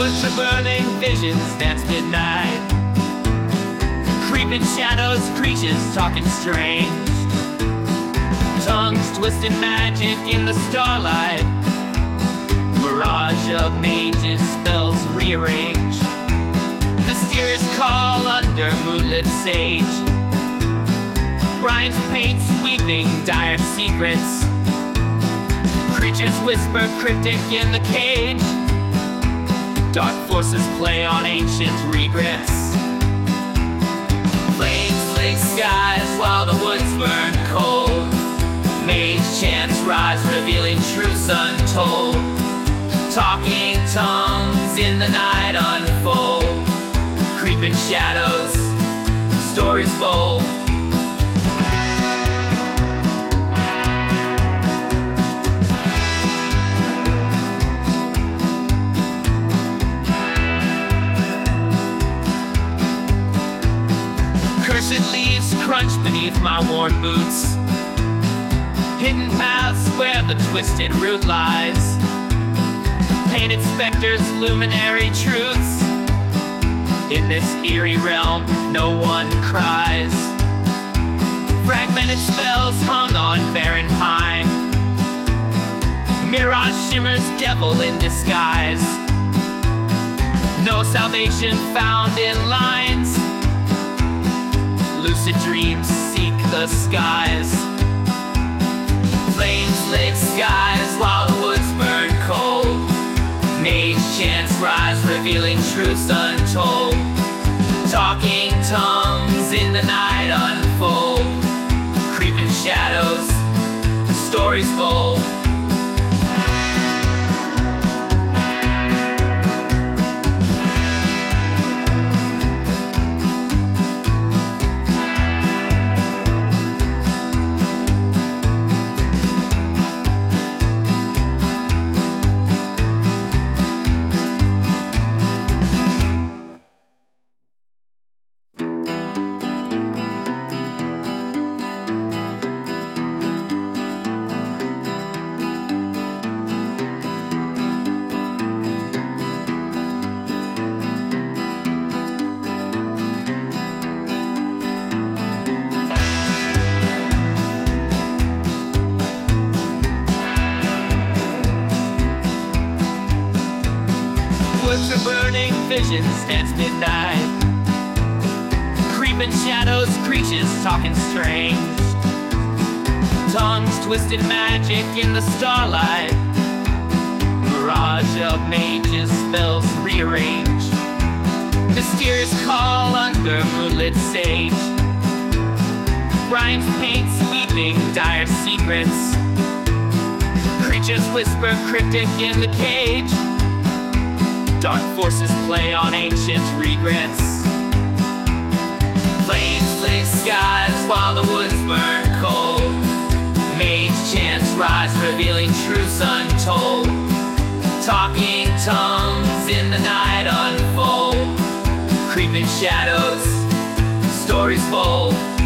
Woods are burning, visions dance midnight. Creeping shadows, creatures talking strange. Tongues twisting magic in the starlight. Mirage of mages, spells rearrange. Mysterious call under moonlit sage. Brian's paints weaving dire secrets. Creatures whisper cryptic in the cage. Dark forces play on ancient regrets. Flames lick skies while the woods burn cold. Mage chants rise, revealing truths untold. Talking tongues in the night unfold. Creeping shadows, stories bold. Cursed leaves crunch beneath my worn boots. Hidden paths where the twisted root lies. Painted specters, luminary truths. In this eerie realm, no one cries. Fragmented spells hung on barren pine. Mirage shimmers, devil in disguise. No salvation found in lines. Lucid dreams seek the skies. Flames lick skies while the woods burn cold. Mage chants rise, revealing truths untold. Talking tongues in the night unfold. Creeping shadows, stories bold. Woods are burning, visions dance midnight. Creeping shadows, creatures talking strange. Tongues twisted magic in the starlight. Mirage of mages, spells rearrange. Mysterious call under moonlit sage. Brian's paints weaving dire secrets. Creatures whisper cryptic in the cage. Dark forces play on ancient regrets. Flames lick skies while the woods burn cold. Mage chants rise, revealing truths untold. Talking tongues in the night unfold. Creeping shadows, stories bold.